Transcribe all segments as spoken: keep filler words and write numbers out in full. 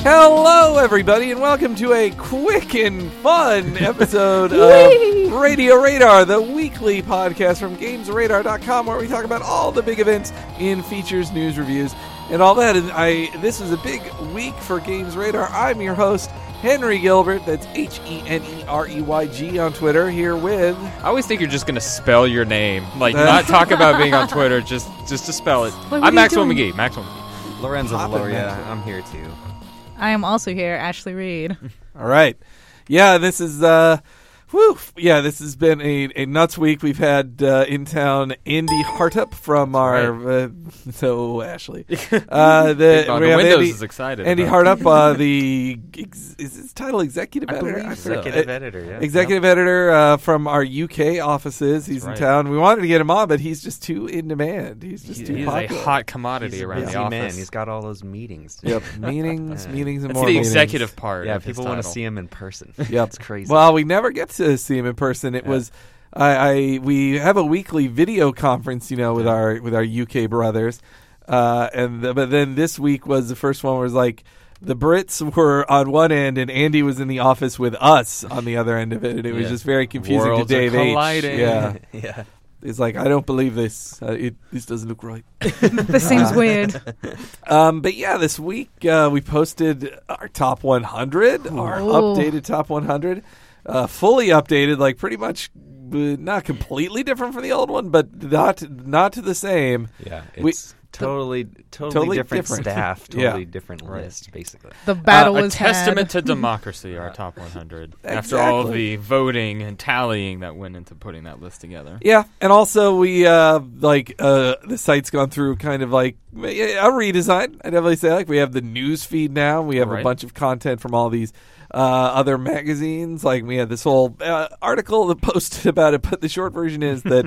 Hello, everybody, and welcome to a quick and fun episode of Radio Radar, the weekly podcast from Games Radar dot com, where we talk about all the big events in features, news, reviews, and all that. And I, this is a big week for Games Radar. I'm your host, Henry Gilbert. That's H E N E R E Y G on Twitter. Here with... I always think you're just going to spell your name. Like, not talk about being on Twitter, just just to spell it. Wait, I'm Maxwell McGee. Maxwell McGee. Lorenzo Pop it, Valoria. Maxwell. I'm here, too. I am also here, Ashley Reed. All right. Yeah, this is... Uh, Woo! Yeah, this has been a, a nuts week. We've had uh, in town Andy Hartup from our right. uh, so Ashley. Uh, the Oh, we the have Windows Andy, is excited. Andy about Hartup, uh, the ex, is his title executive I editor? believe I so. forget. Executive editor, yeah. Executive editor uh, from our U K offices. He's That's in right. town. We wanted to get him on, but he's just too in demand. He's just He- too He's a popular. hot commodity He's a around busy the office. man. He's got all those meetings. Yep, meetings, Yeah. meetings, and That's more the meetings. executive part. Yeah, of his people want to title. see him in person. Yep. It's crazy. Well, we never get to see him in person. It Yeah. was, I, I, we have a weekly video conference, you know, with our with our U K brothers, uh, and the, but then this week was the first one where it was like the Brits were on one end and Andy was in the office with us on the other end of it, and it was Yeah. just very confusing Worlds to are Dave H. colliding. Yeah, yeah. he's like, I don't believe this. Uh, it, this doesn't look right. This seems weird. Um, but yeah, this week uh, we posted our top one hundred, our Ooh. updated top one hundred, uh, fully updated, like pretty much uh, not completely different from the old one, but not not to the same. Yeah. We- It's totally, totally, Totally different, different. staff, Yeah. totally different Right. list, basically. The battle Uh, a is testament had. to democracy, our top one hundred. After all of Exactly. the voting and tallying that went into putting that list together. Yeah, and also we uh, like uh, the site's gone through kind of like a redesign. I'd definitely say like we have the news feed now. We have a Right. bunch of content from all these uh, other magazines. Like we had this whole uh, article that posted about it, but the short version is that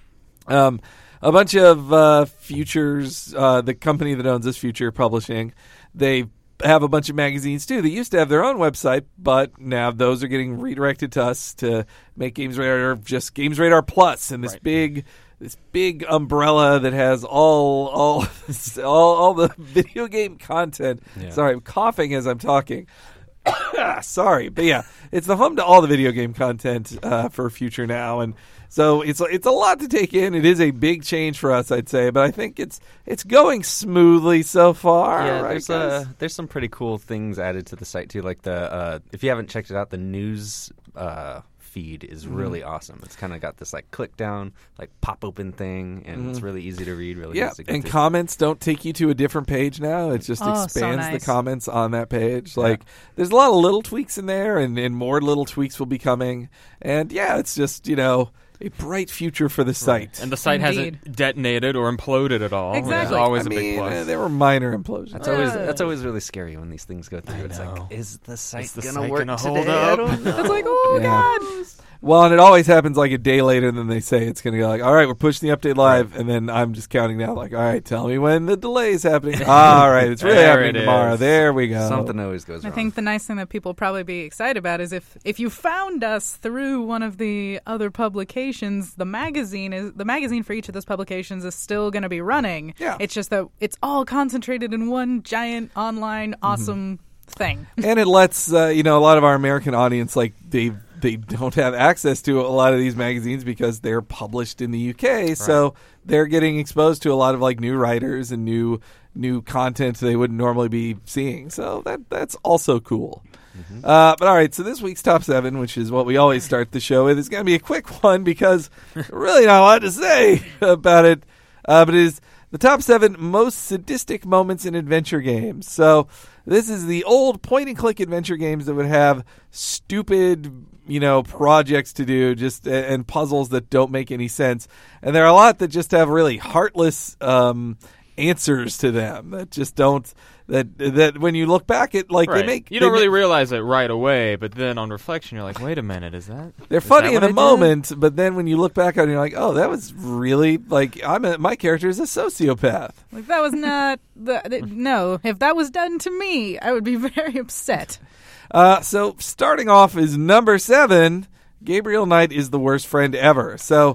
um, a bunch of uh, Futures, uh, the company that owns this Future Publishing, they have a bunch of magazines too. They used to have their own website, but now those are getting redirected to us to make Games Radar just Games Radar Plus, and this Right. big, this big umbrella that has all all all, all the video game content. Yeah. Sorry, I'm coughing as I'm talking. Sorry, but yeah, it's the home to all the video game content uh, for Future now, and so it's it's a lot to take in. It is a big change for us, I'd say, but I think it's it's going smoothly so far. Yeah, right, there's guys? uh, there's some pretty cool things added to the site too. Like the uh, if you haven't checked it out, the news uh, feed is Mm-hmm. really awesome. It's kind of got this like click down, like pop open thing, and it's really easy to read. Really Mm-hmm. Yeah, easy to get and through. comments don't take you to a different page now. It just Oh, so expands nice. the comments on that page. Like, there's a lot of little tweaks in there, and, and more little tweaks will be coming. And yeah, it's just, you know, a bright future for the site. And the site Indeed. hasn't detonated or imploded at all. Exactly. It's always I a mean, big plus. uh, there were minor implosions. That's always Uh, that's always really scary when these things go through. I It's know. like, is the site Is the gonna site work gonna today? hold I up? don't know. It's like, oh, Yeah. God. Well, and it always happens like a day later than they say it's going to go like, all right, we're pushing the update live, and then I'm just counting down like, all right, tell me when the delay is happening. all right, it's really There happening it tomorrow. is. There we go. Something always goes I wrong. think the nice thing that people probably be excited about is if, if you found us through one of the other publications, the magazine is the magazine for each of those publications is still going to be running. Yeah. It's just that it's all concentrated in one giant online awesome thing. And it lets uh, you know a lot of our American audience like they they don't have access to a lot of these magazines because they're published in the U K, so they're getting exposed to a lot of like new writers and new new content they wouldn't normally be seeing. So that that's also cool. Uh, but all right, so this week's top seven, which is what we always start the show with, is going to be a quick one because really not a lot to say about it. Uh, but it is the top seven most sadistic moments in adventure games. So this is the old point-and-click adventure games that would have stupid, you know, projects to do, just and puzzles that don't make any sense. And there are a lot that just have really heartless um, answers to them that just don't. That that when you look back at like Right. they make you don't they really make- realize it right away, but then on reflection, you're like, wait a minute, is that? They're is funny that in what the I did? moment, but then when you look back on it, you're like, oh, that was really like I'm a, my character is a sociopath. Like, that was not the, the no. If that was done to me, I would be very upset. Uh, so starting off is number seven. Gabriel Knight is the worst friend ever. So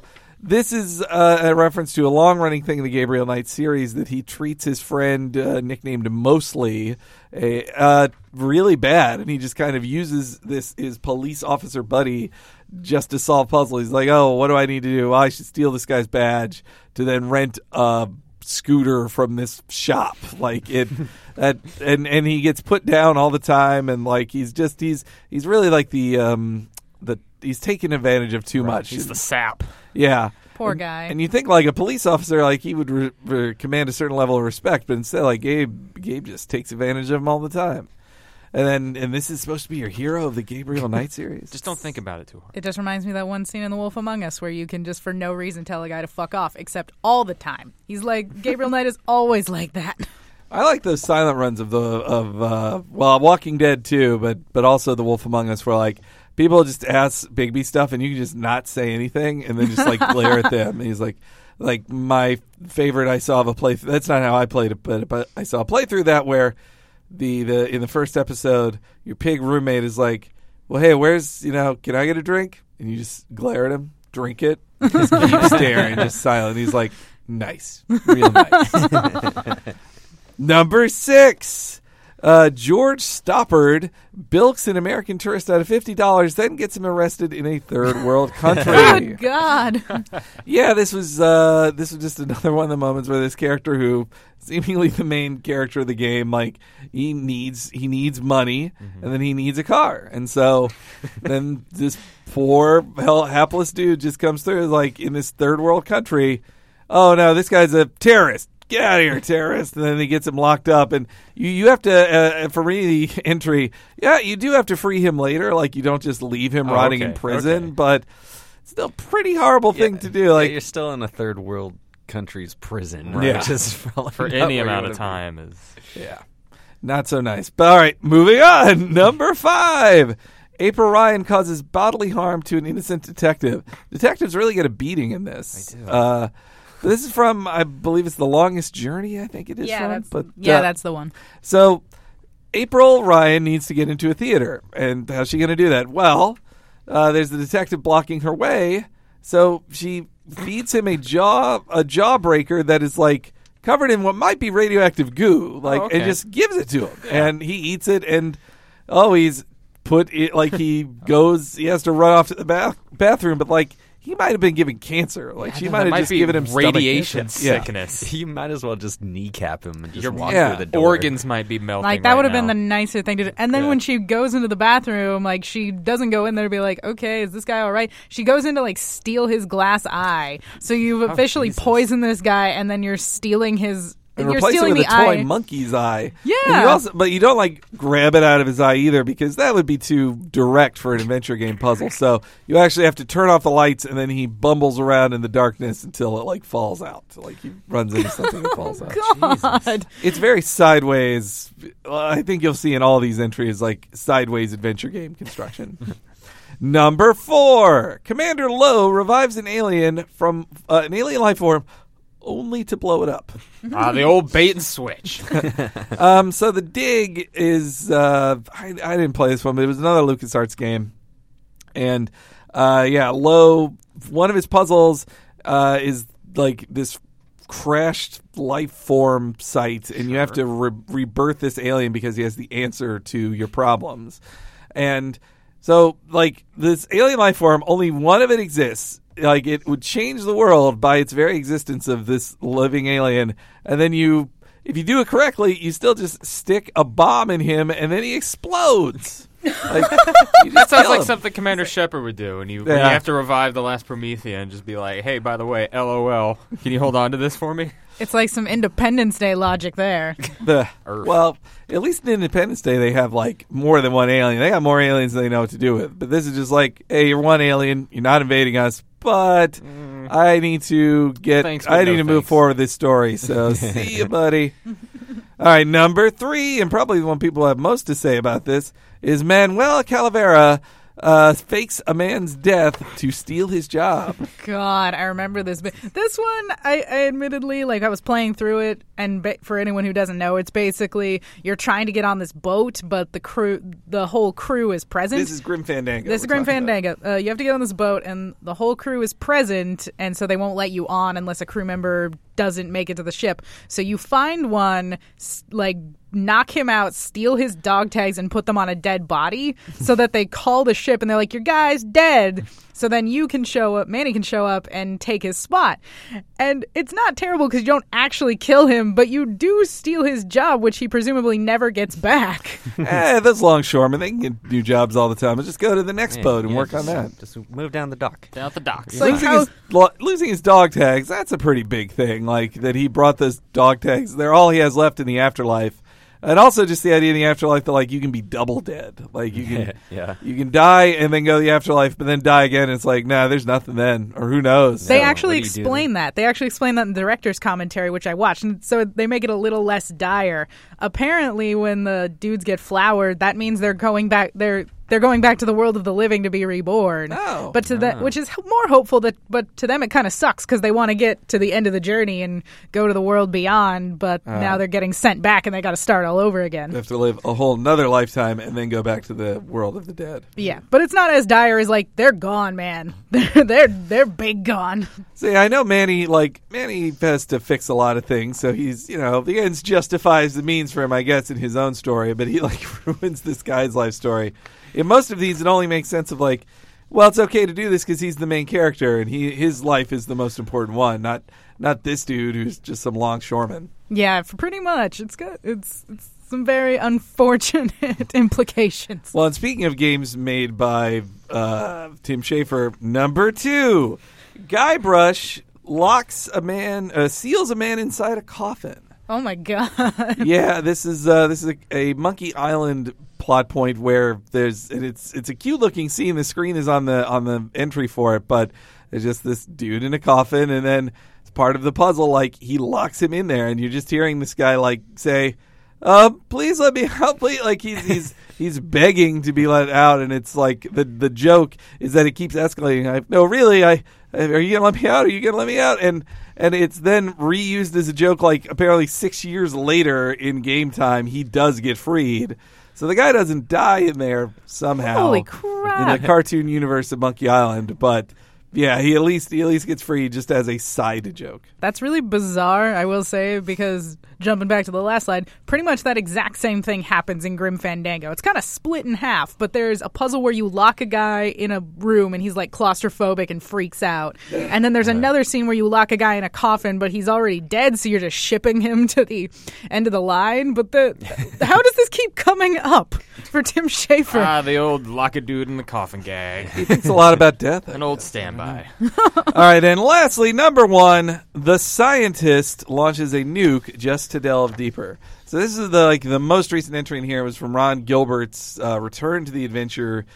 This is uh, a reference to a long-running thing in the Gabriel Knight series that he treats his friend, uh, nicknamed Mostly, a, uh, really bad, and he just kind of uses this his police officer buddy just to solve puzzles. He's like, "Oh, what do I need to do? Well, I should steal this guy's badge to then rent a scooter from this shop." Like it, that, and and he gets put down all the time, and like he's just he's he's really like the um the he's taking advantage of too Right. much. He's the sap. Yeah. Poor and, guy. And you think like a police officer, like he would re- re- command a certain level of respect, but instead, like Gabe, Gabe just takes advantage of him all the time. And then, and this is supposed to be your hero of the Gabriel Knight series. Just don't think about it too hard. It just reminds me of that one scene in The Wolf Among Us where you can just for no reason tell a guy to fuck off, except all the time. He's like, Gabriel Knight is always like that. I like those silent runs of the of uh, well, Walking Dead too, but but also The Wolf Among Us, where like people just ask Bigby stuff and you can just not say anything and then just like glare at them. And he's like, like my favorite I saw of a playthrough. That's not how I played it, but but I saw a playthrough that where the the in the first episode, your pig roommate is like, well, hey, where's you know, can I get a drink? And you just glare at him, drink it, just keep staring, just silent. He's like, nice, real nice. Number six, uh, George Stoppard bilks an American tourist out of fifty dollars, then gets him arrested in a third world country. Good God. Yeah, this was uh, this was just another one of the moments where this character, who seemingly the main character of the game, like he needs he needs money, mm-hmm. and then he needs a car, and so then this poor hell, hapless dude just comes through like in this third world country. Oh no, this guy's a terrorist. Get out of here, terrorist. And then he gets him locked up. And you, you have to, uh, for me, the entry, yeah, you do have to free him later. Like, you don't just leave him oh, rotting okay, in prison. okay. But it's still a pretty horrible Yeah, thing to do. Like yeah, you're still in a third world country's prison. Right. Right? Just For for any amount of time is yeah, not so nice. But all right, moving on. Number five. April Ryan causes bodily harm to an innocent detective. Detectives really get a beating in this. They do. Uh, this is from, I believe it's The Longest Journey, I think it is Yeah, from. that's, but, yeah uh, that's the one. So, April Ryan needs to get into a theater. And how's she going to do that? Well, uh, there's the detective blocking her way. So, she feeds him a jaw a jawbreaker that is like covered in what might be radioactive goo. Like, oh, okay. and just gives it to him. And he eats it, and oh, he's put it, like he goes, he has to run off to the bath, bathroom, but like, he might have been given cancer. Like, Yeah, she that might have might just be given him stomach radiation cancer. Yeah. sickness. You might as well just kneecap him and just Your walk yeah, through the door. Organs might be melting. Like, that right would have been now. the nicer thing to do. And then Yeah. when she goes into the bathroom, like, she doesn't go in there to be like, okay, is this guy all right? She goes in to, like, steal his glass eye. So you've officially Jesus. poisoned this guy, and then you're stealing his... And you're replace it stealing with a the toy eye. monkey's eye. Yeah. And you also, but you don't like grab it out of his eye either, because that would be too direct for an adventure game puzzle. So you actually have to turn off the lights, and then he bumbles around in the darkness until it like falls out. So, like he runs into something and falls out. God. It's very sideways. I think you'll see in all these entries like sideways adventure game construction. Number four, Commander Lowe revives an alien from uh, an alien life form, only to blow it up. Ah, the old bait and switch. Um, so the dig is uh, I, I didn't play this one, but it was another LucasArts game, and uh, yeah, Lowe. One of his puzzles uh, is like this crashed life form site, and you have to re- rebirth this alien because he has the answer to your problems, and so like this alien life form, only one of it exists. Like, it would change the world by its very existence of this living alien. And then you, if you do it correctly, you still just stick a bomb in him, and then he explodes. Like, you just That sounds kill like him. something Commander Shepard would do when you, when you Yeah. have to revive the last Promethean and just be like, hey, by the way, LOL, can you hold on to this for me? It's like some Independence Day logic there. The, Earth. well, at least in Independence Day, they have like more than one alien. They got more aliens than they know what to do with. But this is just like, hey, you're one alien, you're not invading us, but I need to get, Thanks, but I no need to move thanks. forward with this story. So see you, buddy. All right, number three, and probably the one people have most to say about this, is Manuel Calavera uh, fakes a man's death to steal his job. God, I remember this. But this one, I, I admittedly, like, I was playing through it, and ba- for anyone who doesn't know, it's basically you're trying to get on this boat, but the crew, the whole crew is present. This is Grim Fandango. This is Grim Fandango. Uh, you have to get on this boat, and the whole crew is present, and so they won't let you on unless a crew member doesn't make it to the ship. So you find one, s- like, knock him out, steal his dog tags, and put them on a dead body so that they call the ship, and they're like, your guy's dead. So then you can show up, Manny can show up and take his spot. And it's not terrible because you don't actually kill him, but you do steal his job, which he presumably never gets back. Eh, those longshoremen, they can get new jobs all the time. Let's just go to the next Yeah, boat and yeah, work just, on that. Just move down the dock. Down at the docks. like losing, how- his, lo- losing his dog tags, that's a pretty big thing. Like, that he brought those dog tags. They're all he has left in the afterlife. And also just the idea in the afterlife that, like, you can be double dead. Like, you can Yeah. you can die and then go to the afterlife, but then die again. And it's like, nah, there's nothing then. Or who knows? They So, actually what do you do explain that. They actually explain that in the director's commentary, which I watched. And so they make it a little less dire. Apparently, when the dudes get flowered, that means they're going back. They're they're going back to the world of the living to be reborn. Oh. But to that, which is more hopeful. That, but to them, it kind of sucks because they want to get to the end of the journey and go to the world beyond. But now they're getting sent back, and they got to start all over again. They have to live a whole nother lifetime and then go back to the world of the dead. Yeah, but it's not as dire as like they're gone, man. They're they're they're big gone. See, I know Manny, like, Manny has to fix a lot of things, so he's, you know, the ends justifies the means for him, I guess, in his own story, but he, like, ruins this guy's life story. In most of these, it only makes sense of, like, well, it's okay to do this because he's the main character, and he his life is the most important one, not not this dude who's just some longshoreman. Yeah, for pretty much. It's good. It's it's some very unfortunate implications. Well, and speaking of games made by uh, Tim Schafer, number two, Guybrush locks a man, uh, seals a man inside a coffin. Oh my god. Yeah, this is uh, this is a, a Monkey Island plot point where there's and it's it's a cute looking scene. The screen is on the on the entry for it, but there's just this dude in a coffin, and then it's part of the puzzle. Like, he locks him in there, and you're just hearing this guy like say, "Uh, please let me out, please." Like he's he's he's begging to be let out, and it's like the the joke is that it keeps escalating. I, no, really, I are you gonna let me out? Are you gonna let me out? And and it's then reused as a joke. Like, apparently six years later in game time, he does get freed. So the guy doesn't die in there somehow. Holy In crap. the cartoon universe of Monkey Island, but yeah, he at least he at least gets free just as a side joke. That's really bizarre, I will say, because jumping back to the last slide, pretty much that exact same thing happens in Grim Fandango. It's kind of split in half, but there's a puzzle where you lock a guy in a room and he's like claustrophobic and freaks out. And then there's another scene where you lock a guy in a coffin, but he's already dead, so you're just shipping him to the end of the line. But the how does this keep coming up for Tim Schafer? Ah, the old lock a dude in the coffin gag. He thinks a lot about death. An old standby. All right, and lastly, number one, the scientist launches a nuke just to delve deeper. So this is the like the most recent entry in here. It was from Ron Gilbert's uh, Return to the Adventure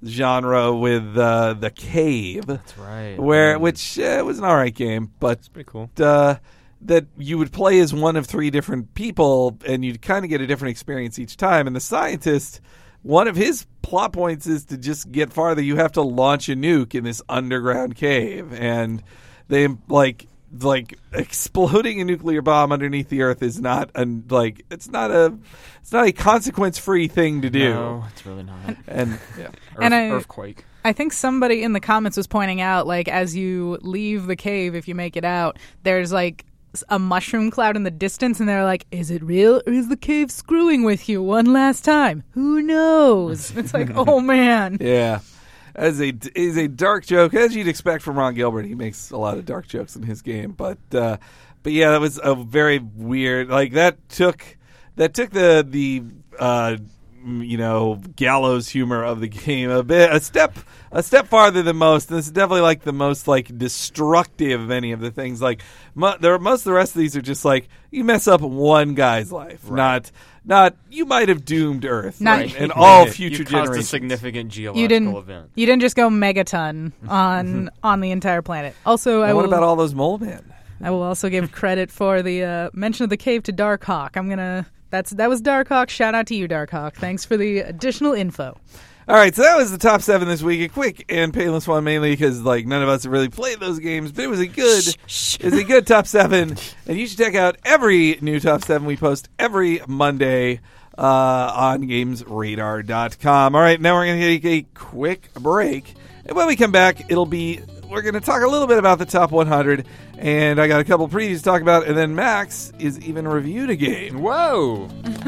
genre with uh, The Cave. That's right. Where which uh, was an all right game, but It's pretty cool. uh, that you would play as one of three different people, and you'd kind of get a different experience each time. And the scientist, one of his plot points is to just get farther. You have to launch a nuke in this underground cave, and they like like exploding a nuclear bomb underneath the earth is not a like it's not a it's not a consequence free thing to do. No, it's really not. And yeah. Earth, And I- earthquake. I think somebody in the comments was pointing out, like, as you leave the cave, if you make it out, there's like a mushroom cloud in the distance, and they're like, is it real or is the cave screwing with you one last time? Who knows? It's like, oh man. Yeah. As a is a dark joke, as you'd expect from Ron Gilbert. He makes a lot of dark jokes in his game, but uh, but yeah, that was a very weird. Like that took that took the the uh, you know gallows humor of the game a bit a step a step farther than most. And this is definitely like the most like destructive of any of the things. Like mo- there, most of the rest of these are just like you mess up one guy's life, not. Not you might have doomed Earth, Not- right? And all future you caused generations. a significant geological You didn't. event. You didn't just go megaton on on the entire planet. Also, I And what will. about all those mole men? I will also give credit for the uh, mention of the cave to Darkhawk. I'm gonna. That's that was Darkhawk. Shout out to you, Darkhawk. Thanks for the additional info. All right, so that was the top seven this week. A quick and painless one, mainly because like none of us have really played those games, but it was a good, it was a good top seven, and you should check out every new top seven we post every Monday uh, on games radar dot com. All right, now we're going to take a quick break, and when we come back, it'll be we're going to talk a little bit about the top one hundred, and I got a couple previews to talk about, and then Max is even reviewed a game. Whoa!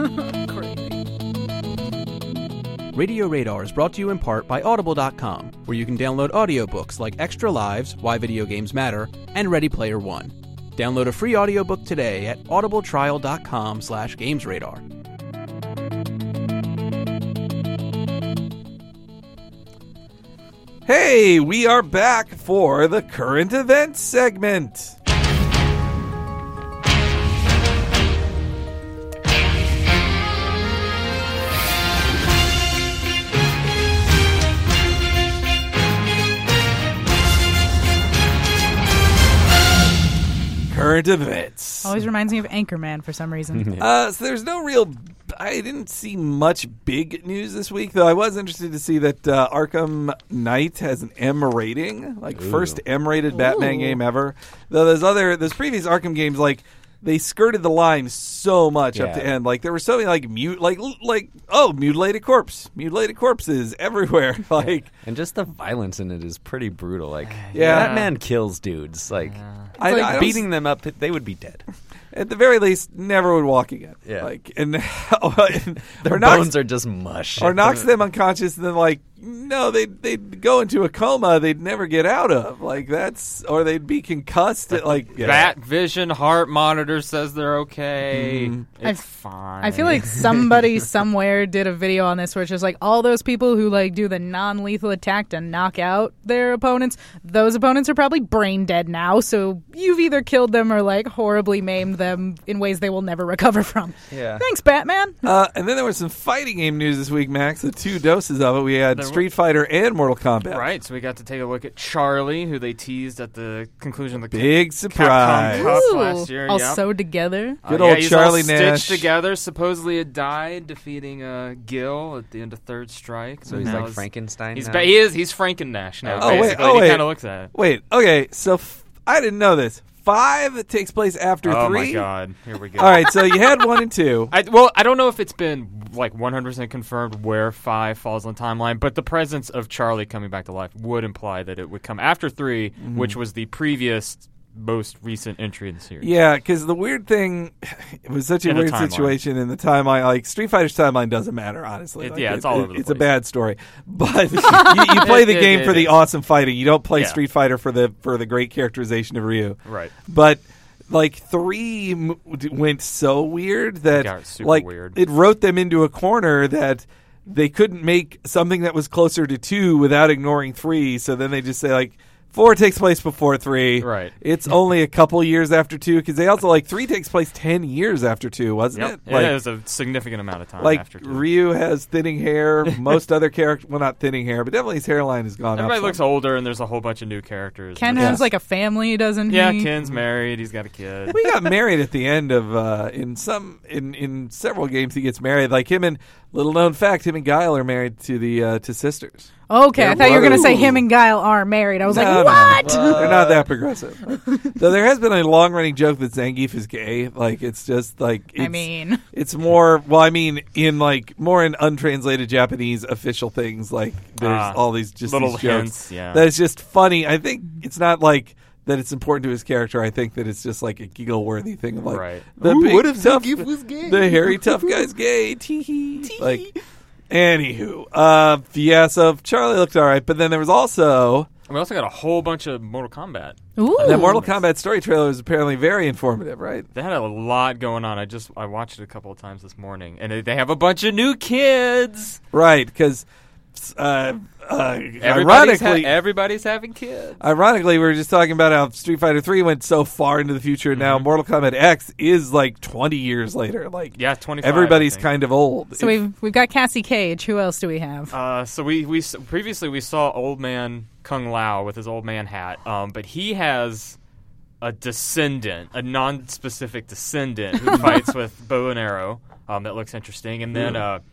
Radio Radar is brought to you in part by Audible dot com, where you can download audiobooks like Extra Lives, Why Video Games Matter, and Ready Player One. Download a free audiobook today at audibletrial dot com slash gamesradar. Hey, we are back for the current events segment. Current events. Always reminds me of Anchorman for some reason. Uh, so there's no real. I didn't see much big news this week, though. I was interested to see that uh, Arkham Knight has an M rating, like Ooh. first M-rated Batman Ooh. game ever. Though those other, those previous Arkham games, like they skirted the line so much up Yeah. to end. Like there were so many, like mute, like like oh, mutilated corpse, mutilated corpses everywhere. Like And just the violence in it is pretty brutal. Like, Yeah. that man kills dudes. Like, I, like I don't beating them up, they would be dead. at the very least, never would walk again. Yeah. Like and, Their or knocks- bones are just mush. or knocks them unconscious, and then like no, they they'd go into a coma they'd never get out of. Like that's or they'd be concussed. At, like yeah. Bat vision, heart monitor says they're okay. Mhm. It's I- fine. I feel like somebody somewhere did a video on this where it's just like all those people who like do the non-lethal attack to knock out their opponents. Those opponents are probably brain dead now, so you've either killed them or like horribly maimed them in ways they will never recover from. Yeah. Thanks, Batman. Uh, and then there was some fighting game news this week, Max. The two doses of it. We had There Street Fighter and Mortal Kombat. Right, so we got to take a look at Charlie, who they teased at the conclusion of the Big Capcom surprise. Cup Ooh, last year. all yep. sewed together. Uh, Good yeah, old he's Charlie all Nash. stitched together. Supposedly had died defeating uh, Gil at the end of Third Strike. So And he's now like he's- Frankenstein He's now? ba- he is. He's Franken-Nash now. Oh, wait, basically. oh, he wait. kind of looks at it. Wait, okay, so f- I didn't know this. Five takes place after Oh three. my god! Here we go. All right, so you had one and two. I, well, I don't know if it's been like one hundred percent confirmed where five falls on the timeline, but the presence of Charlie coming back to life would imply that it would come after three, Mm-hmm. which was the previous most recent entry in the series. Yeah, because the weird thing, it was such a In the weird timeline. situation in the timeline. Like Street Fighter's timeline doesn't matter, honestly. It- Like, yeah, it's all over the It's a place. bad story, but you, you play the It- it- game it for the is. awesome fighting. You don't play Yeah. Street Fighter for the for the great characterization of Ryu. Right. But like three m- d- went so weird that got super like weird. it wrote them into a corner that they couldn't make something that was closer to two without ignoring three. So then they just say like. Four takes place before three. Right. It's only a couple years after two because they also like three takes place ten years after two, wasn't Yep. it? Like, it was a significant amount of time like after two. Ryu has thinning hair. Most other characters, well, not thinning hair, but definitely his hairline has gone Everybody up. looks some. older, and there's a whole bunch of new characters. Ken Yeah. has like a family, doesn't yeah, he? Ken's married. He's got a kid. We got married at the end of uh, in some in in several games. He gets married. Like him and little known fact, him and Guile are married to the uh, to sisters. Okay, I They're thought you were going to say brothers. him and Guile are married. I was No, like, no, what? They're not that progressive. Though there has been a long running joke that Zangief is gay. Like it's just like I it's, mean, it's more. Well, I mean, in like more in untranslated Japanese official things. Like there's Ah, all these just little these jokes hints, yeah. that is just funny. I think it's not like that. It's important to his character. I think that it's just like a giggle worthy thing of like Right. the Ooh, big what if tough, Zangief was gay? the hairy tough guy's gay. Tee hee. Like. Anywho, uh, yeah, so Charlie looked all right, but then there was also We also got a whole bunch of Mortal Kombat. ooh. that Mortal Kombat story trailer was apparently very informative, right? They had a lot going on. I just I watched it a couple of times this morning, and they have a bunch of new kids. Right, because uh, uh, Everybody's, ha- ironically, everybody's having kids. ironically, we were just talking about how Street Fighter three went so far into the future. and Now Mhm. Mortal Kombat X is like twenty years later. Like Yeah, twenty-five. everybody's I think. kind of old. So If- we've we've got Cassie Cage. Who else do we have? Uh, so we we s- previously we saw old man Kung Lao with his old man hat, um, but he has a descendant, a non-specific descendant who fights with bow and arrow. Um, that looks interesting, and then uh,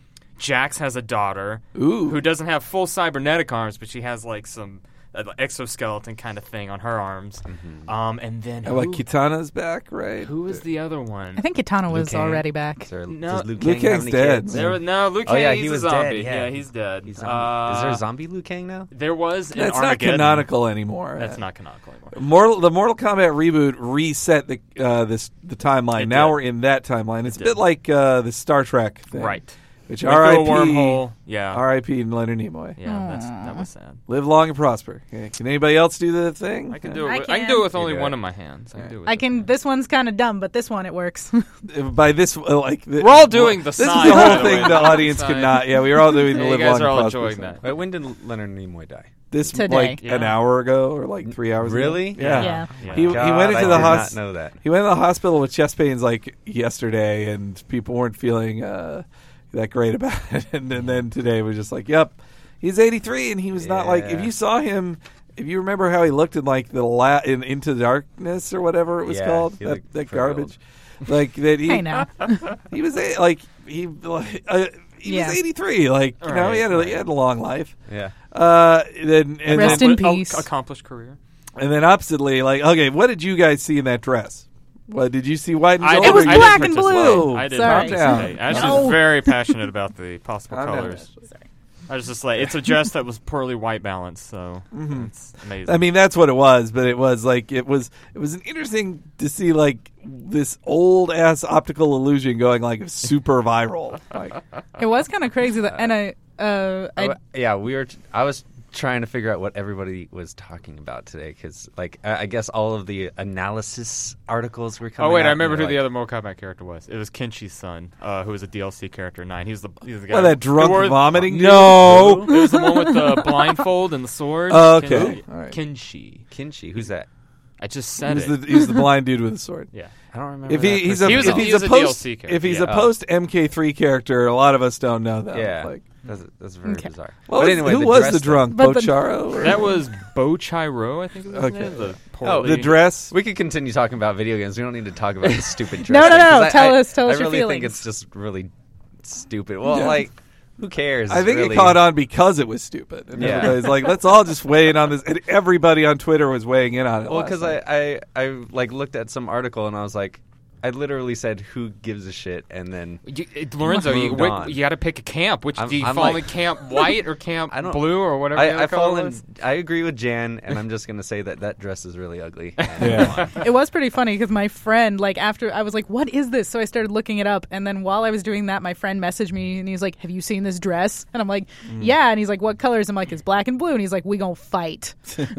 Jax has a daughter Ooh. who doesn't have full cybernetic arms, but she has like some uh, exoskeleton kind of thing on her arms. Mm-hmm. Um, and then Oh, like who, Kitana's back, right? who was the other one? I think Kitana was Kang. already back. Is there, No. does Liu Liu Kang have Kang's any dead. kids? There, no, Liu Oh, Kang, yeah, he's he a was zombie. dead, yeah. he's dead. He's Uh, zombie. Is there a zombie Liu Kang now? There was in That's not Armageddon. canonical anymore. That's not canonical anymore. Mortal, the Mortal Kombat reboot reset the uh, this the timeline. It now did. we're in that timeline. It's It a bit did. like uh, the Star Trek thing, Right. Which Went R through I a P wormhole. Yeah. R I P Leonard Nimoy. Yeah, that's, that was sad. Live long and prosper. Okay. Can anybody else do the thing? I can do it. I With, I can can. do it with You only do one it. of my hands. I can do it. With I this can. hand. This one's kind of dumb, but this one it works. By this, uh, like the, We're all doing the This is sign, the by whole the thing way. the audience Sign. could not. Yeah, we were all doing the Yeah, live you guys long are all and prosper enjoying sign. that. Wait, when did Leonard Nimoy die? This Today. like Yeah. an hour ago or like three hours. Really? Ago. Yeah. Yeah. Yeah. He, he God, went into I the did hos- not know that. He went to the hospital with chest pains like yesterday, and people weren't feeling uh, that great about it. And, and then today was just like, "Yep, he's eighty-three," and he was not like. If Yeah. you saw him, if you remember how he looked in like the la- in Into Darkness or whatever it was Yeah, called, he that, looked that pretty garbage, like that he I know. he was a, like he like, uh, he Yeah. was eighty-three. Like you know, he had a, Right, he right. had a long life. Yeah. Uh, then and Rest then, in Ac- peace. Accomplished career. and then oppositely, like okay, what did you guys see in that dress? What did you see? White and I gold? It did- was or I you- black did and participate. blue. I did Sorry. participate. Calm Ashley's down. very passionate about the possible Calm down, colors. Ashley. I was just like, it's a dress that was poorly white balanced, so Mhm. it's amazing. I mean, that's what it was, but it was like it was it was an interesting to see like this old ass optical illusion going like super viral. Like, It was kind of crazy, that, and I, uh, I Oh, yeah, we were. T- I was trying to figure out what everybody was talking about today because, like, I, I guess all of the analysis articles were coming. oh wait, out I and remember they're who the like- other Mortal Kombat character was. It was Kenshi's son, uh, who was a D L C character in nine. He was the, he was the guy. well, that drunk who wore- vomiting. dude? No, it was the one with the blindfold and the sword. Oh, okay. Kenshi. All right. Kenshi. Kinshi. Who's that? I just he said was it. the he was the blind dude with the sword. yeah. I don't remember. If that he, he's a person. He was if a- he he's was a a post D L C character, if he's yeah. a post M K three character, a lot of us don't know that. Yeah, Like, that's, that's very Okay. bizarre. what but was- anyway, who the was dress the thing. drunk? But the- Bocharo? or- That was Bo Chai Ro, I think it was his Okay. name. The, oh, poorly- the dress. We could continue talking about video games. We don't need to talk about the stupid dress. No, no, thing, no, 'cause I- tell I- us- tell us I your really think feelings. it's just really stupid. Well, Yeah. like, who cares? I think really? it caught on because it was stupid, and Yeah. everybody's like, "Let's all just weigh in on this." And everybody on Twitter was weighing in on it. Well, last because night. I, I, I like looked at some article and I was like, I literally said, "Who gives a shit?" And then You, it, Lorenzo, you, Moved wait, on. you got to pick a camp. Which I'm- do you I'm fall like- in camp white or camp I don't- blue or whatever? the I, other I fall color in. was? I agree with Jan, and I'm just gonna say that that dress is really ugly. And Yeah. it was pretty funny because my friend, like, after I was like, "What is this?" So I started looking it up, and then while I was doing that, my friend messaged me and he's like, "Have you seen this dress?" And I'm like, "Yeah." And he's like, "What colors?" I'm like, "It's black and blue." And he's like, "We gonna fight."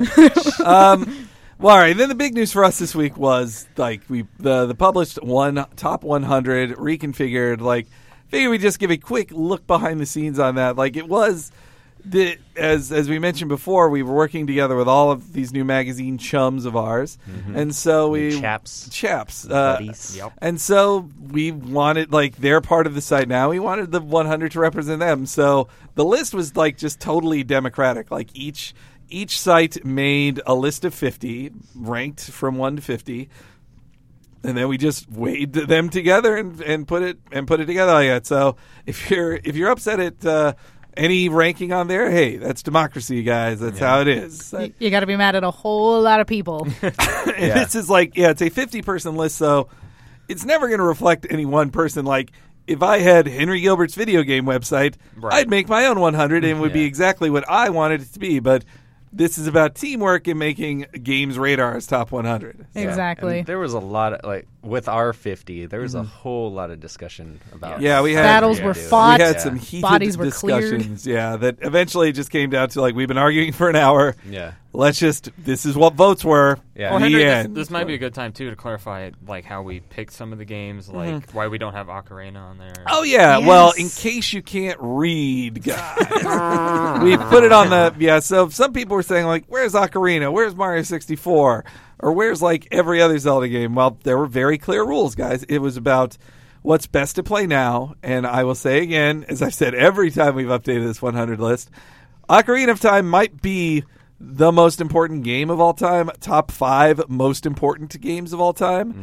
um, well, all right. Then the big news for us this week was like we the the published one top one hundred reconfigured. Like, figure we just give a quick look behind the scenes on that. Like, it was the as as we mentioned before, we were working together with all of these new magazine chums of ours, and so we chaps, chaps, uh, buddies. Yep. and so we wanted, like, they're part of the site now. We wanted the one hundred to represent them. So the list was like just totally democratic. Like each each site made a list of fifty, ranked from one to fifty, and then we just weighed them together and, and put it and put it together like that. So if you're if you're upset at uh, any ranking on there, hey, that's democracy, guys. That's how it is. Y- you got to be mad at a whole lot of people. And this is like, yeah, it's a fifty-person list, so it's never going to reflect any one person. Like, if I had Henry Gilbert's video game website, Right. I'd make my own one hundred, and it would be Yeah. exactly what I wanted it to be. But this is about teamwork and making Games Radar's top one hundred. Yeah. Exactly. And there was a lot of like with our fifty. There was a whole lot of discussion about. Yeah, we had- Battles Yeah, were dude. fought. We had Yeah. some heated Bodies were cleared. discussions, yeah, that eventually just came down to, like, we've been arguing for an hour. Yeah. Let's just, this is what votes were. Yeah. Well, The Henry, this, end. this might be a good time too to clarify like how we picked some of the games, like why we don't have Ocarina on there. Oh yeah, well, in Yes. case you can't read, guys, we put it on the yeah. So some people were saying like, "Where's Ocarina? Where's Mario sixty-four? Or where's like every other Zelda game?" Well, there were very clear rules, guys. It was about what's best to play now, and I will say again, as I've said every time we've updated this one hundred list, Ocarina of Time might be the most important game of all time, top five most important games of all time.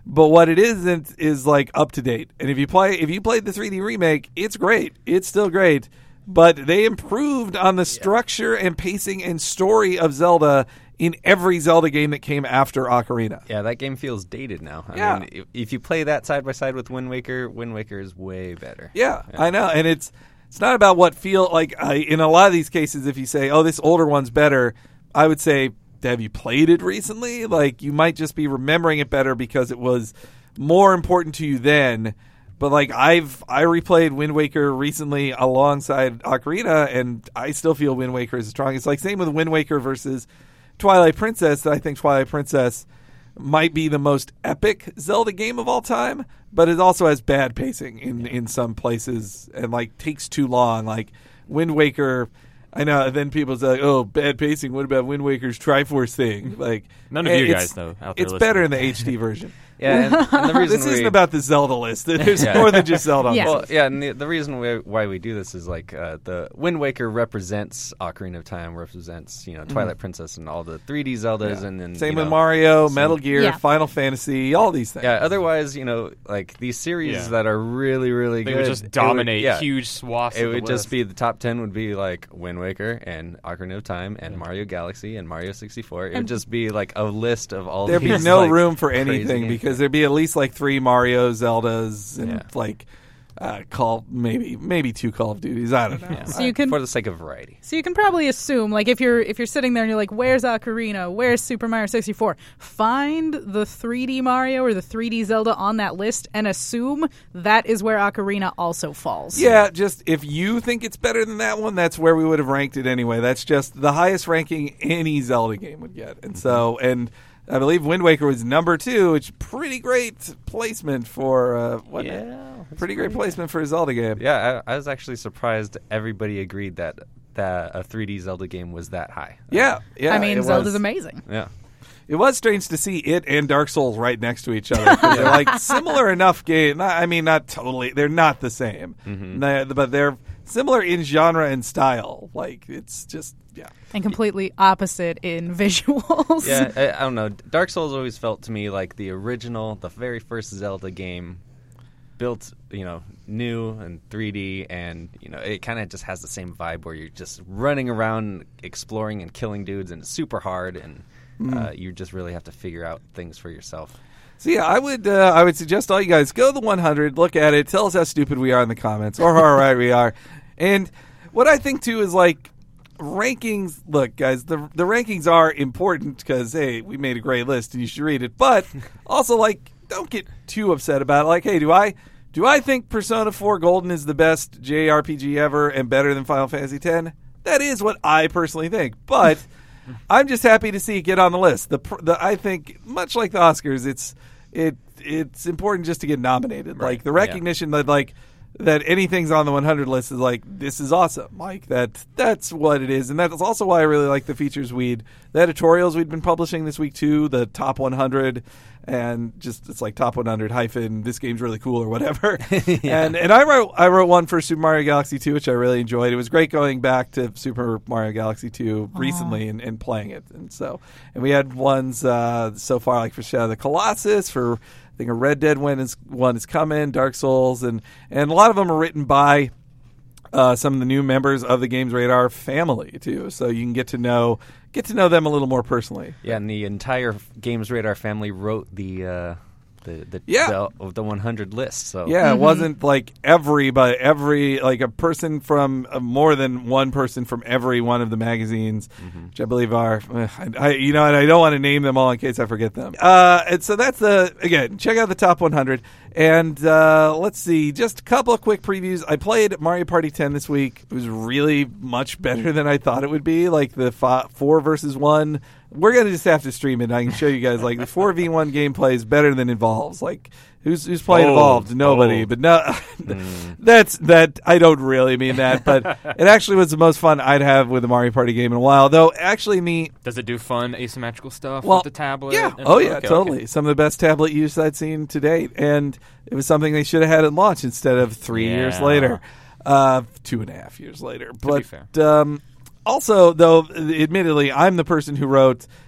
But what it isn't is like up to date. And if you play, if you played the three D remake, it's great. It's still great. But they improved on the structure and pacing and story of Zelda in every Zelda game that came after Ocarina. Yeah, that game feels dated now. I Yeah. mean, if, if you play that side by side with Wind Waker, Wind Waker is way better. Yeah, I know. And it's it's not about what feel like. I, in a lot of these cases, if you say, "Oh, this older one's better," I would say, "Have you played it recently?" Like you might just be remembering it better because it was more important to you then. But like I've I replayed Wind Waker recently alongside Ocarina, and I still feel Wind Waker is strong. It's like same with Wind Waker versus Twilight Princess. That I think Twilight Princess might be the most epic Zelda game of all time, but it also has bad pacing in, in some places and like takes too long. Like Wind Waker, I know. And then people say, "Oh, bad pacing. What about Wind Waker's Triforce thing?" Like None of you it's- guys know out there It's listening. better in the H D version. Yeah, and, and the reason This we, isn't about the Zelda list. There's Yeah. more than just Zelda. on Yeah. this Well, list. yeah, and the, the reason we, why we do this is like uh, the Wind Waker represents Ocarina of Time, represents you know Twilight Princess and all the three D Zeldas, and then Same you with know, Mario, same- Metal Gear, Yeah. Final Fantasy, all these things. Yeah, otherwise, you know, like these series Yeah. that are really, really They good, would it just dominate yeah, huge swaths. It of the would just list. be the top ten would be like Wind Waker and Ocarina of Time and Mario Galaxy and Mario sixty-four. It would just be like a list of all. There'd be these, no like, room for crazy anything games. because there'd be at least like three Mario, Zeldas, and Yeah. like uh, Call maybe maybe two Call of Duties. I don't know. Yeah. So you can for the sake of variety. So you can probably assume, like, if you're if you're sitting there and you're like, "Where's Ocarina? Where's Super Mario sixty-four?" Find the three D Mario or the three D Zelda on that list and assume that is where Ocarina also falls. Yeah, just if you think it's better than that one, that's where we would have ranked it anyway. That's just the highest ranking any Zelda game would get. And so, and I believe Wind Waker was number two, which pretty great placement for uh, what? Yeah, pretty great placement for a Zelda game. Yeah, I, I was actually surprised everybody agreed that that a three D Zelda game was that high. Yeah, yeah. I mean, it Zelda's was, amazing. Yeah. It was strange to see it and Dark Souls right next to each other. 'Cause they're like similar enough game. I mean, not totally. They're not the same, Mm-hmm. They- but they're similar in genre and style. Like it's just yeah. And completely opposite in visuals. Yeah, I, I don't know. Dark Souls always felt to me like the original, the very first Zelda game, built, you know, new and three D, and you know, it kind of just has the same vibe where you're just running around, exploring and killing dudes, and it's super hard, and uh, you just really have to figure out things for yourself. So yeah, I would uh, I would suggest all you guys go to the one hundred, look at it, tell us how stupid we are in the comments, or how right we are. And what I think too is like rankings. Look, guys, the the rankings are important because hey, we made a great list and you should read it. But also, like, don't get too upset about it. Like, hey, do I do I think Persona four Golden is the best J R P G ever and better than Final Fantasy X? That is what I personally think, but. I'm just happy to see it get on the list. The, pr- the I think much like the Oscars, it's it it's important just to get nominated. Right. Like the recognition that like that anything's on the one hundred list is like this is awesome. Like that that's what it is, and that's also why I really like the features we'd the editorials we'd been publishing this week too. The top one hundred. And just it's like top one hundred hyphen this game's really cool or whatever. And and I wrote I wrote one for Super Mario Galaxy two, which I really enjoyed. It was great going back to Super Mario Galaxy two recently and, and playing it. And so and we had ones uh, so far like for Shadow of the Colossus, for I think a Red Dead one is one is coming, Dark Souls, and and a lot of them are written by uh, some of the new members of the Games Radar family too. So you can get to know get to know them a little more personally. Yeah, and the entire Games Radar family wrote the uh, the the, Yeah. the the one hundred list. So Yeah, it wasn't like every, but every, like a person from, uh, more than one person from every one of the magazines, which I believe are, uh, I, I, you know, and I don't want to name them all in case I forget them. Uh, and so that's the, again, check out the top one hundred. And uh, let's see, just a couple of quick previews. I played Mario Party ten this week. It was really much better than I thought it would be. Like the f- four versus one. We're going to just have to stream it. And I can show you guys, like, the four v one gameplay is better than Involves. Like, who's who's playing Oh, Involved? Nobody. oh. But no, that's, that, I don't really mean that. But it actually was the most fun I'd have with a Mario Party game in a while. Though, actually, me, Does it do fun asymmetrical stuff Well, with the tablet? yeah. and- Oh, yeah, okay, totally. okay. Some of the best tablet use I'd seen to date. And it was something they should have had at launch instead of three years Yeah. later. Uh, two and a half years later. be But fair. um, also, though, admittedly, I'm the person who wrote,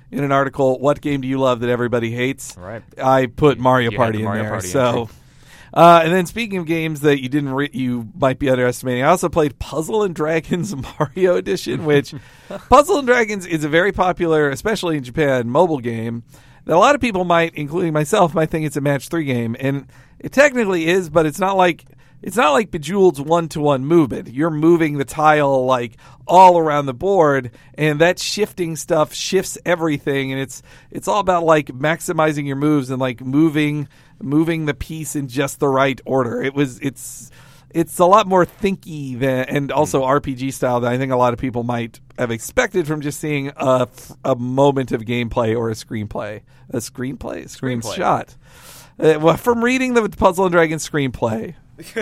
in an article, what game do you love that everybody hates? Right. I put Mario You had Party the in Mario there. Party so, entry. uh, and then speaking of games that you didn't, re- you might be underestimating. I also played Puzzle and Dragons Mario Edition, which Puzzle and Dragons is a very popular, especially in Japan, mobile game that a lot of people might, including myself, might think it's a match three game, and it technically is, but it's not like. It's not like Bejeweled's one-to-one movement. You're moving the tile like all around the board, and that shifting stuff shifts everything. And it's it's all about like maximizing your moves and like moving moving the piece in just the right order. It was it's it's a lot more thinky than, and also R P G style than I think a lot of people might have expected from just seeing a a moment of gameplay or a screenplay, a screenplay, a screenshot. Uh, well, from reading the Puzzle and Dragons screenplay.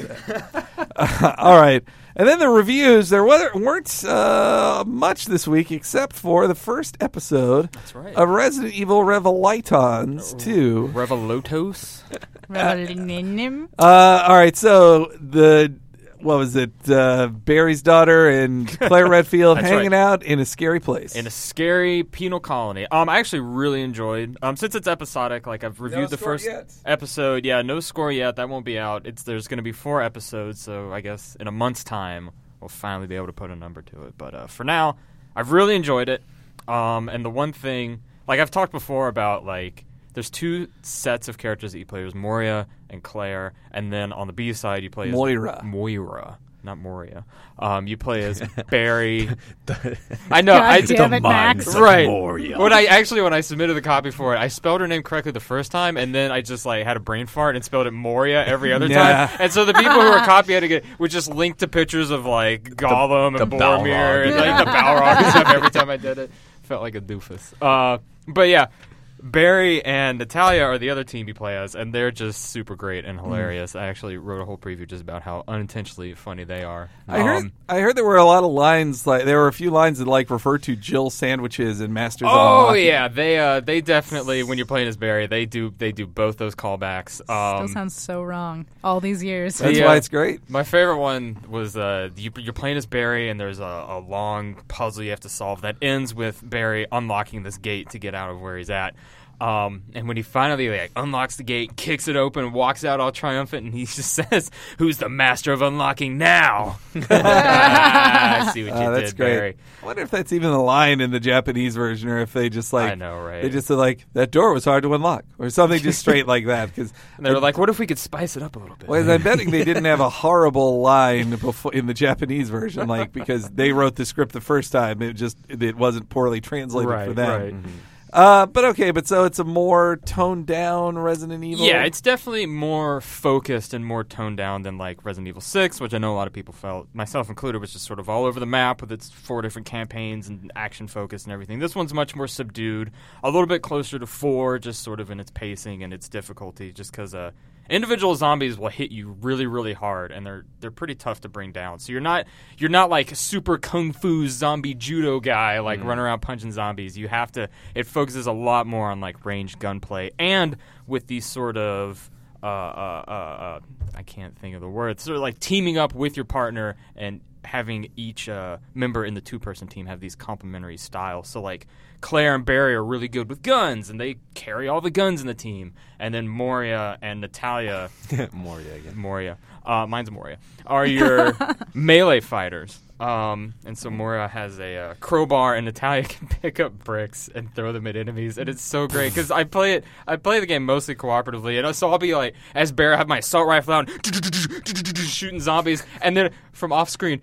uh, all right. And then the reviews, there weren't uh, much this week except for the first episode That's right. of Resident Evil Revelitons two. Revolutos. Revolutionum. Uh, all right, so the... What was it? Uh, Barry's daughter and Claire Redfield That's hanging right. out in a scary place. In a scary penal colony. Um, I actually really enjoyed. Um, since it's episodic, like I've reviewed the score first yet. episode. Yeah, no score yet. That won't be out. It's there's going to be four episodes, so I guess in a month's time we'll finally be able to put a number to it. But uh, for now, I've really enjoyed it. Um, and the one thing, like I've talked before about, like there's two sets of characters that you play. There's Moria and Claire, and then on the B side you play as Moira. Moira. Not Moria. Um, you play as Barry. I know. God I damn it, Max. Right. When I actually when I submitted the copy for it, I spelled her name correctly the first time, and then I just like had a brain fart and spelled it Moria every other Yeah. time. And so the people who were copying it would just link to pictures of like Gollum the and Boromir Balrog. and like the Balrog and stuff every time I did it. Felt like a doofus. Uh, but yeah. Barry and Natalia are the other team you play as, and they're just super great and hilarious. I actually wrote a whole preview just about how unintentionally funny they are. I heard. Um, I heard there were a lot of lines. Like there were a few lines that like refer to Jill sandwiches and Masters. Oh of Hockey. yeah, they uh, they definitely when you're playing as Barry, they do they do both those callbacks. Um, Still sounds so wrong. All these years. That's Yeah. why it's great. My favorite one was uh, you, you're playing as Barry, and there's a, a long puzzle you have to solve that ends with Barry unlocking this gate to get out of where he's at. Um, and when he finally like unlocks the gate, kicks it open, and walks out all triumphant, and he just says, "Who's the master of unlocking now?" I see what you Uh, did, that's great. Barry. I wonder if that's even the line in the Japanese version, or if they just like I know, right? they just said like that door was hard to unlock, or something just straight like that. Because And they were like, "What if we could spice it up a little bit?" well, I'm betting they didn't have a horrible line before in the Japanese version, like because they wrote the script the first time. It just it wasn't poorly translated Right, for them. right. Uh, but okay, but so it's a more toned down Resident Evil. Yeah, it's definitely more focused and more toned down than like Resident Evil six, which I know a lot of people felt, myself included, was just sort of all over the map with its four different campaigns and action focus and everything. This one's much more subdued, a little bit closer to four, just sort of in its pacing and its difficulty, just because uh, individual zombies will hit you really, really hard, and they're they're pretty tough to bring down. So you're not you're not like a super kung fu zombie judo guy like running around punching zombies. You have to. It focuses a lot more on like ranged gunplay, and with these sort of uh, uh, uh, uh, I can't think of the word. Sort of like teaming up with your partner and having each uh, member in the two-person team have these complementary styles. So like Claire and Barry are really good with guns, and they carry all the guns in the team. And then Moria and Natalia, Moria again. Moria, uh, mine's Moria, are your melee fighters. Um, and so Moria has a uh, crowbar, and Natalia can pick up bricks and throw them at enemies, and it's so great because I play it. I play the game mostly cooperatively, and so I'll be like, as Barry, I have my assault rifle out, shooting zombies, and then from off screen.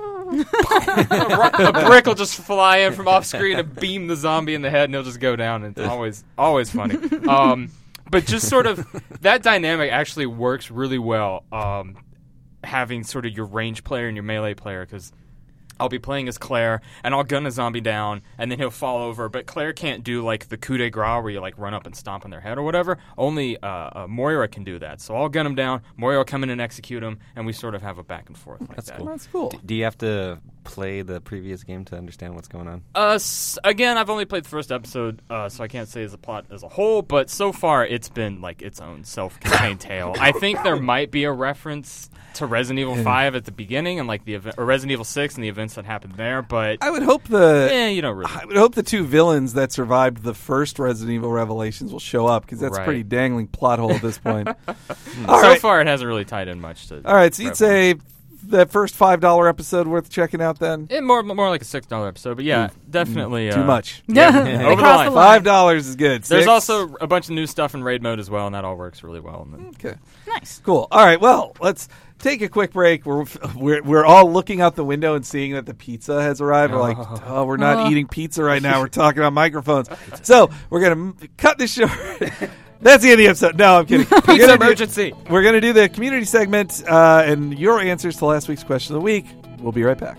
a brick will just fly in from off screen and beam the zombie in the head, and he'll just go down. And it's always, always funny. Um, but just sort of that dynamic actually works really well. Um, having sort of your range player and your melee player, because I'll be playing as Claire, and I'll gun a zombie down, and then he'll fall over. But Claire can't do, like, the coup de grace where you, like, run up and stomp on their head or whatever. Only uh, uh, Moira can do that. So I'll gun him down, Moira will come in and execute him, and we sort of have a back and forth like That's that. cool. That's cool. D- do you have to play the previous game to understand what's going on? Uh, s- again, I've only played the first episode, uh, so I can't say as a plot as a whole, but so far it's been, like, its own self-contained tale. I think there might be a reference to Resident Evil five at the beginning and like the event, or Resident Evil six and the events that happened there. But I would hope the eh, you don't really. I would hope the two villains that survived the first Resident Evil Revelations will show up because that's Right. a pretty dangling plot hole at this point. All so right. far, it hasn't really tied in much to. All right, so you'd say that first five dollar episode worth checking out then? It more more like a six dollar episode, but yeah, definitely Too uh, much. Yeah, Yeah. they Over the crossed line. the Five dollars is good. There's Six? also a bunch of new stuff in raid mode as well, and that all works really well. And then, Okay. Nice. Cool. All right. Well, let's take a quick break. We're we're we're all looking out the window and seeing that the pizza has arrived. We're like, oh, we're not Oh. eating pizza right now. We're talking about microphones. So we're gonna m- cut this short. That's the end of the episode. No, I'm kidding. We're Pizza gonna do- emergency. We're gonna do the community segment uh, and your answers to last week's question of the week. We'll be right back.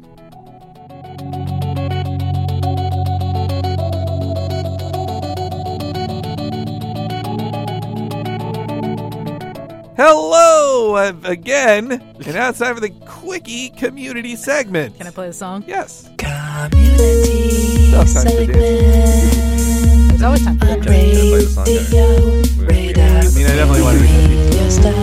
Hello uh, again, and now it's time for the quickie community segment. Can I play the song? Yes. Community No, it's time for segment. There's always time for that. play the song, Radio, radar, I mean, I definitely want to do your stuff.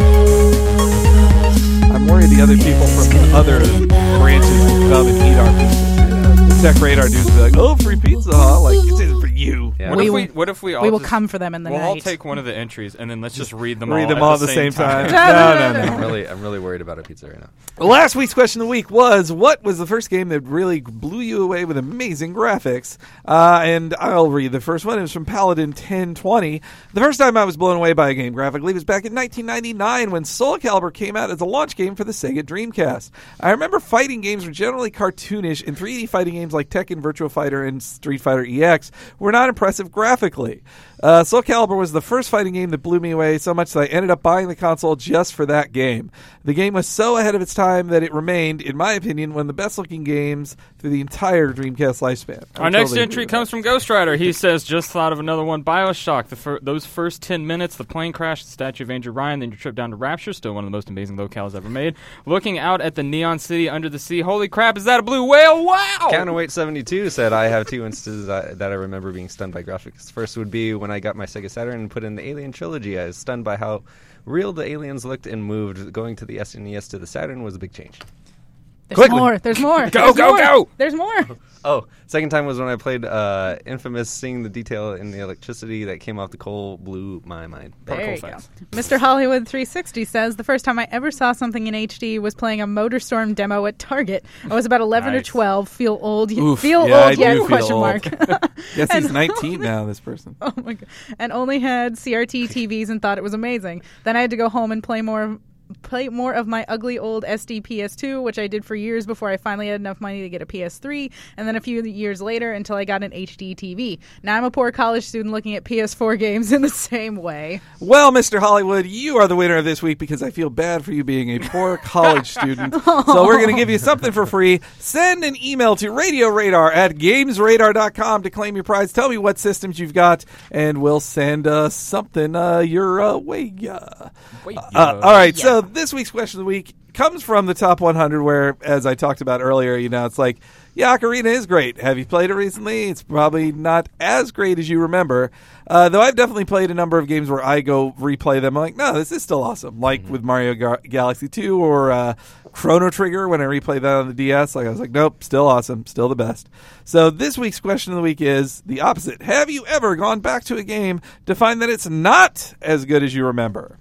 I'm worried the other people from the other branches will come and eat our pizza. The Tech Radar dudes will be like, oh, free pizza, huh? Like, this isn't for you. Yeah. What We if will- we? What if we all? We will just- come for them in the We'll night. all take one of the entries and then let's just read them Read all. them at all the at the same time. No, No, no, no, no, no. I'm really, I'm really worried about a pizza right now. Last week's question of the week was, what was the first game that really blew you away with amazing graphics? Uh, and I'll read the first one. It was from Paladin ten twenty. The first time I was blown away by a game graphically was back in nineteen ninety-nine when Soul Calibur came out as a launch game for the Sega Dreamcast. I remember fighting games were generally cartoonish, and three D fighting games like Tekken, Virtua Fighter, and Street Fighter E X were not impressive graphically. Uh, Soul Calibur was the first fighting game that blew me away so much that I ended up buying the console just for that game. The game was so ahead of its time that it remained, in my opinion, one of the best-looking games through the entire Dreamcast lifespan. I Our next totally entry agree with comes from Ghost Rider. He says, just thought of another one, Bioshock. The fir- those first ten minutes, the plane crash, the statue of Andrew Ryan, then your trip down to Rapture, still one of the most amazing locales ever made. Looking out at the neon city under the sea, holy crap, is that a blue whale? Wow! Counterweight seventy-two said, I have two instances I, that I remember being stunned by graphics. First would be when I got my Sega Saturn and put in the Alien trilogy. I was stunned by how real the aliens looked and moved. Going to the S N E S to the Saturn was a big change. There's Quickly. more. There's more. Go, There's go, more. go. There's more. Oh, second time was when I played uh, Infamous, seeing the detail in the electricity that came off the coal blew my mind. There Particle you go. effects. Mister Hollywood three sixty says, the first time I ever saw something in H D was playing a MotorStorm demo at Target. I was about eleven Nice. or twelve. Feel old. Oof, feel yeah, I old yet? do feel Question old. mark. Yes, he's And- nineteen now, this person. Oh my god! And only had C R T T Vs and thought it was amazing. Then I had to go home and play more, play more of my ugly old S D P S two, which I did for years before I finally had enough money to get a P S three, and then a few years later until I got an H D T V. Now I'm a poor college student looking at P S four games in the same way. Well, Mister Hollywood, you are the winner of this week because I feel bad for you being a poor college student. So we're going to give you something for free. Send an email to Radio Radar at games radar dot com to claim your prize. Tell me what systems you've got, and we'll send uh, something uh, your uh, way. Uh, Wait, uh, all right, so this week's question of the week comes from the top one hundred, where, as I talked about earlier, you know, it's like, yeah, Ocarina is great. Have you played it recently? It's probably not as great as you remember. Uh, though I've definitely played a number of games where I go replay them. I'm like, no, this is still awesome. Like with Mario Gar- Galaxy two or uh, Chrono Trigger when I replay that on the D S. Like I was like, nope, still awesome, still the best. So this week's question of the week is the opposite. Have you ever gone back to a game to find that it's not as good as you remember?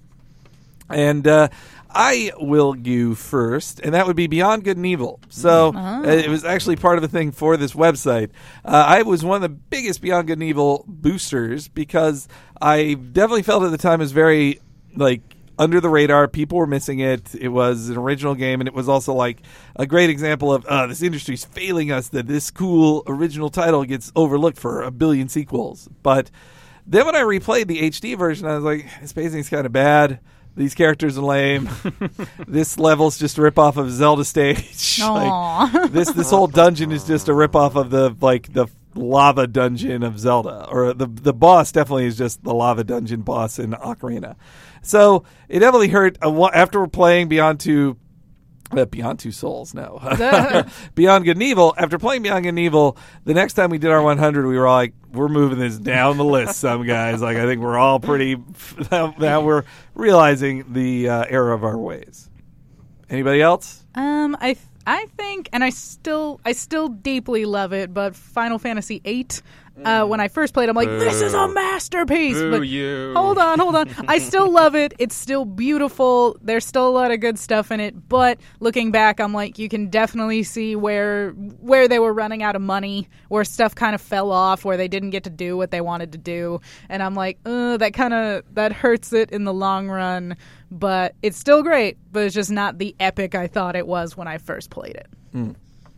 And uh, I will go first, and that would be Beyond Good and Evil. So uh, it was actually part of a thing for this website. Uh, I was one of the biggest Beyond Good and Evil boosters because I definitely felt at the time it was very, like, under the radar. People were missing it. It was an original game, and it was also, like, a great example of uh, this industry's failing us that this cool original title gets overlooked for a billion sequels. But then when I replayed the H D version, I was like, this pacing's kind of bad. These characters are lame. This level's just a ripoff of Zelda stage. Aw. Like, this this whole dungeon is just a ripoff of the like the lava dungeon of Zelda, or the the boss definitely is just the lava dungeon boss in Ocarina. So it definitely hurt. Uh, after playing Beyond Two. Uh, Beyond Two Souls, no. Beyond Good and Evil. After playing Beyond Good and Evil, the next time we did our one hundred, we were all like, we're moving this down the list, some guys. Like, I think we're all pretty, now, now we're realizing the uh, error of our ways. Anybody else? Um, I th- I think, and I still I still deeply love it, but Final Fantasy eight. Uh, when I first played, I'm like, this is a masterpiece. Boo but you. hold on, hold on. I still love it. It's still beautiful. There's still a lot of good stuff in it. But looking back, I'm like, you can definitely see where where they were running out of money, where stuff kind of fell off, where they didn't get to do what they wanted to do. And I'm like, uh, that kind of that hurts it in the long run. But it's still great. But it's just not the epic I thought it was when I first played it. Mm.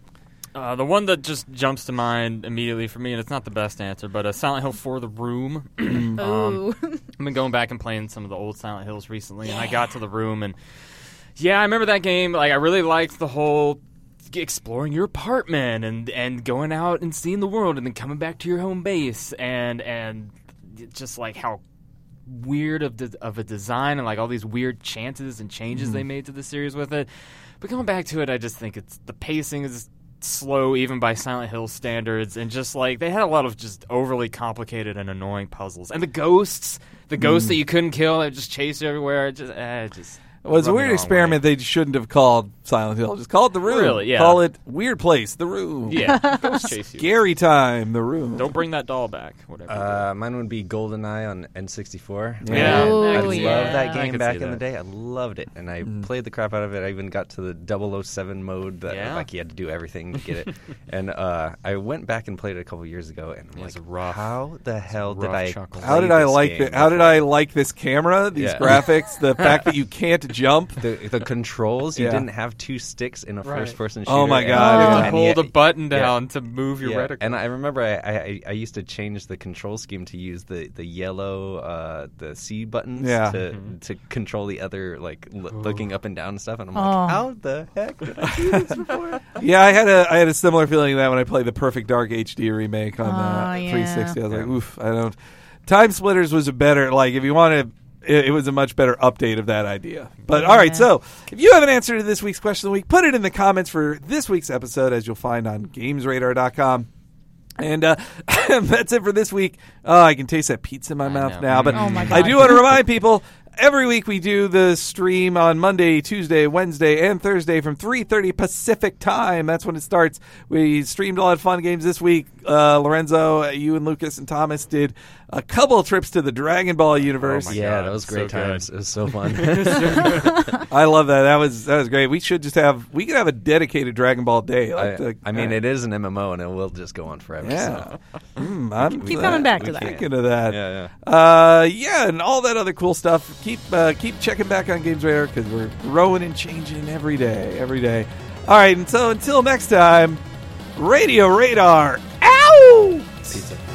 Uh, the one that just jumps to mind immediately for me, and it's not the best answer, but uh, Silent Hill four The Room. um, Ooh. I've been going back and playing some of the old Silent Hills recently, and I got to The Room, and yeah, I remember that game. Like, I really liked the whole exploring your apartment and and going out and seeing the world, and then coming back to your home base, and and just like how weird of the, of a design and like all these weird chances and changes Mm. they made to the series with it. But going back to it, I just think it's the pacing is slow even by Silent Hill standards, and just like they had a lot of just overly complicated and annoying puzzles, and the ghosts the ghosts Mm. that you couldn't kill that just chased you everywhere. It just eh, it just It was a rubbed me weird the wrong experiment way. they shouldn't have called Silent Hill. Just call it The Room. Really, yeah. Call it Weird Place, The Room. Yeah, ghosts chase you. Scary Time, The Room. Don't bring that doll back. Whatever. you do. Uh, mine would be GoldenEye on N sixty-four. Yeah. Man, Ooh, I yeah. love that I game could back see in the that. day. I loved it, and I Mm. played the crap out of it. I even got to the double oh seven mode that Yeah. like you had to do everything to get it. And uh, I went back and played it a couple years ago, and I'm Yeah, it's like, rough. how the hell did rough I? chuckle. play How did I this like game it? How did before? I like this camera? These Yeah. graphics? The fact that you can't jump? The, the controls, you Yeah. didn't have two sticks in a Right. first-person shooter. Oh my and- God, You yeah. have to and hold yet- a button yeah. down to move your Yeah, reticle. and I remember I, I I used to change the control scheme to use the the yellow uh, the C buttons Yeah. to Mhm. to control the other like l- Ooh. looking up and down and stuff, and I'm Oh. like, how the heck did I do this before? Yeah, I had a I had a similar feeling of that when I played the Perfect Dark H D remake on Oh, the yeah. three sixty. I was like, Yeah. oof, I don't. Time Splitters was a better, like, if you wanted, it, it was a much better update of that idea. But all right, Yeah. so if you have an answer to this week's question of the week, put it in the comments for this week's episode, as you'll find on games radar dot com. And uh, that's it for this week. Oh, I can taste that pizza in my I mouth know. now. But Oh, my I God. do want to remind people, every week we do the stream on Monday, Tuesday, Wednesday, and Thursday from three thirty Pacific time. That's when it starts. We streamed a lot of fun games this week. Uh, Lorenzo, you and Lucas and Thomas did a couple of trips to the Dragon Ball universe. Oh my yeah, God, that was so great good. times. It was so fun. I love that. That was that was great. We should just have we could have a dedicated Dragon Ball day. Like I, the- I mean, uh, it is an M M O, and it will just go on forever. Yeah. So. Mm, I'm Keep glad- coming back to I'm that. Thinking of that. Yeah, Uh, yeah, and all that other cool stuff. Keep uh, keep checking back on Games Radar because we're growing and changing every day, every day. All right, and so until next time, Radio Radar. Ow! Pizza.